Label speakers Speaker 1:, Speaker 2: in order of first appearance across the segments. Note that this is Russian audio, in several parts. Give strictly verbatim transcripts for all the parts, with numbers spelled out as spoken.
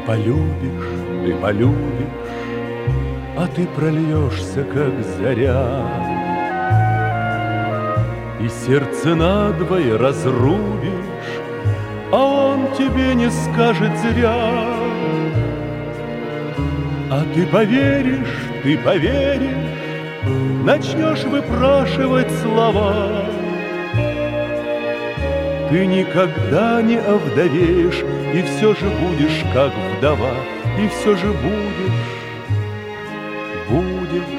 Speaker 1: полюбишь, ты полюбишь, а ты прольешься, как заря, и сердце надвое разрубишь, а он тебе не скажет зря. А ты поверишь, ты поверишь, начнешь выпрашивать слова. Ты никогда не овдовеешь, и все же будешь, как вдова, и все же будешь, будешь,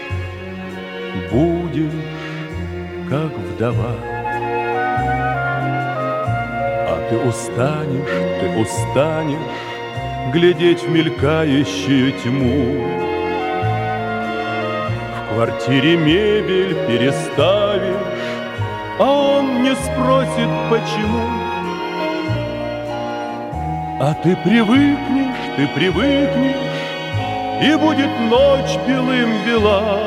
Speaker 1: будешь, как вдова. А ты устанешь, ты устанешь глядеть в мелькающую тьму. В квартире мебель переставишь, а он не спросит, почему. А ты привыкнешь, ты привыкнешь, и будет ночь белым-бела.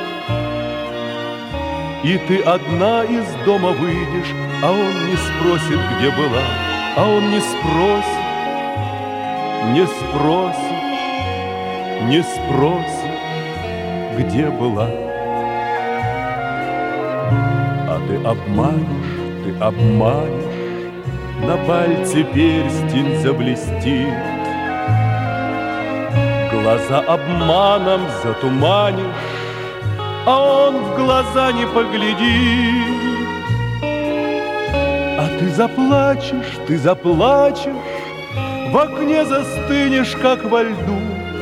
Speaker 1: И ты одна из дома выйдешь, а он не спросит, где была. А он не спросит, не спросит, не спросит, где была. А ты обманешь, ты обманешь, на пальце перстень заблестит. Глаза обманом затуманишь, а он в глаза не поглядит. А ты заплачешь, ты заплачешь, в окне застынешь, как во льду.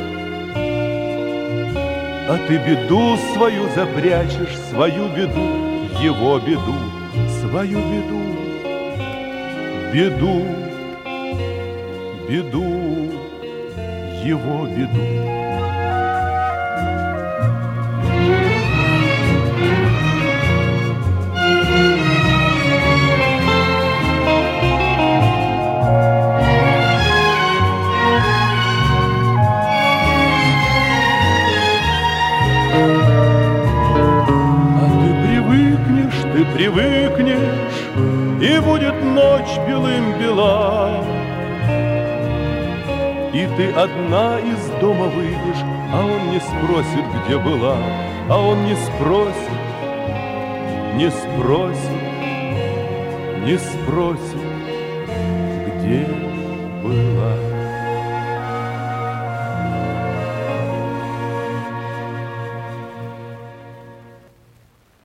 Speaker 1: А ты беду свою запрячешь, свою беду, его беду, свою беду, беду, беду, его беду. Ты привыкнешь, и будет ночь белым-бела. И ты одна из дома выйдешь, а он не спросит, где была. А он не спросит, не спросит, не спросит, где была.